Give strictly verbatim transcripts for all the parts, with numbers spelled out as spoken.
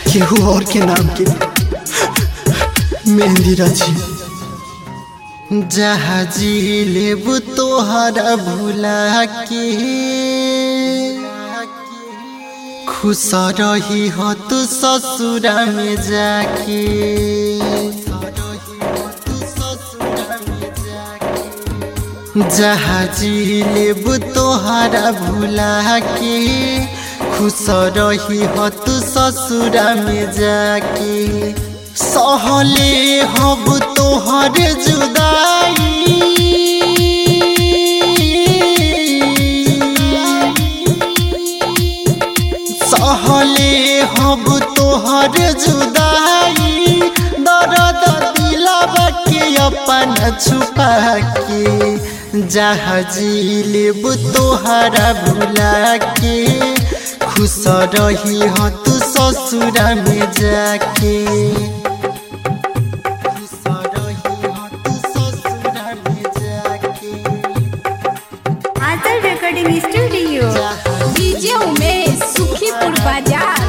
केहू और के नाम के मेहंदी रची। जहाँ जी लेब तोहरा भुला के खुश रही हो तू ससुरा में जाके। जहाँ जी लेब तोहरा भुला के खुश रही हो तू ससुरा में जाके। सहले हब तोहर जुदाई सहले हब तोहर जुदाई दर्द दिलवा के अपन छुपा के। जहाँ जी लेब तोहरा भुला के खुश रही हो तू ससुरा में जाके। Aanchal recording studio DJ Umesh Sukhipur बाजार।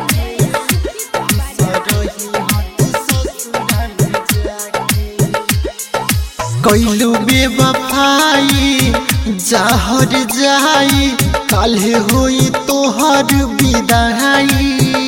कैलू बेवफाई जहर जाई काल्हे होई तोहर विदाई।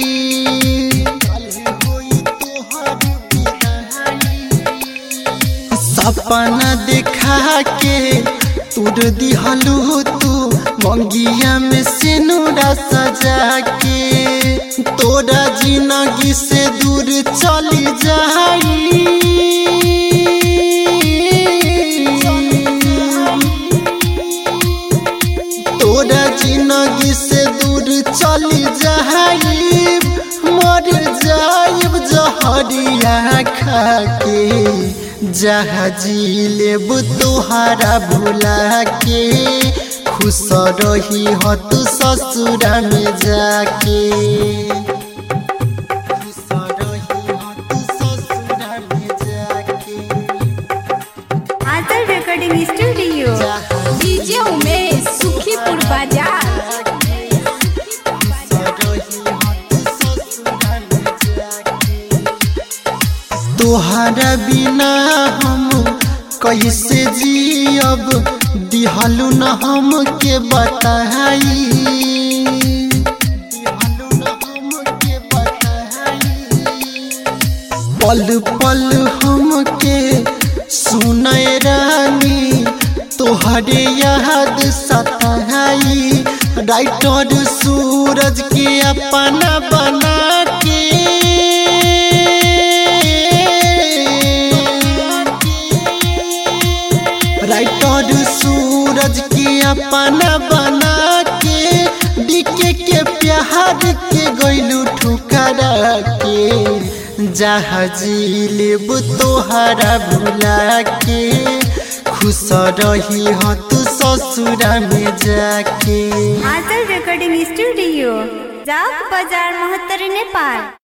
सपना देखा के तुर दिहलू तू मंगिया में सिनुरा सजा के। तोरा जिंदगी से दूर चली जाई तोरा जिंदगी से दूर चली जाई मर जाइब जहरिया खा के। जहाँ जी लेब तोहरा भुला के खुश रही हो तू ससुरा में जाके। खुश रही हो तू ससुरा में जाके। Aanchal recording studio DJ Umesh Sukhipur बाजार। तोहरा बिना हम कैसे जियब दिहलू न हम के बताई। पल पल हम के सुनय रानी तोहरे याद सताई। राइटर सूरज के अपना बना के राइटर सूरज के अपना बना के डीके के प्यार के गइलू ठुकरा के। जहाँ जी लेब तोहरा भुला के खुश रही हो तू ससुरा में जाके। आंचल रिकॉर्डिंग स्टूडियो जाक बाजार मोहत्तर नेपाल।